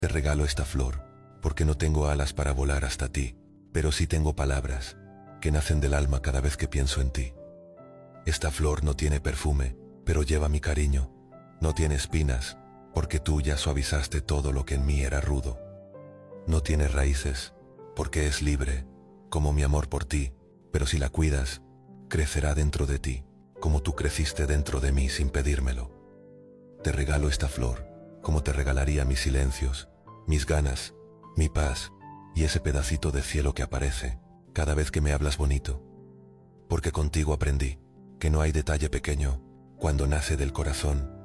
Te regalo esta flor, porque no tengo alas para volar hasta ti, pero sí tengo palabras, que nacen del alma cada vez que pienso en ti. Esta flor no tiene perfume, pero lleva mi cariño. No tiene espinas, porque tú ya suavizaste todo lo que en mí era rudo. No tiene raíces, porque es libre, como mi amor por ti, pero si la cuidas, crecerá dentro de ti, como tú creciste dentro de mí sin pedírmelo. Te regalo esta flor, como te regalaría mis silencios, mis ganas, mi paz y ese pedacito de cielo que aparece cada vez que me hablas bonito. Porque contigo aprendí que no hay detalle pequeño cuando nace del corazón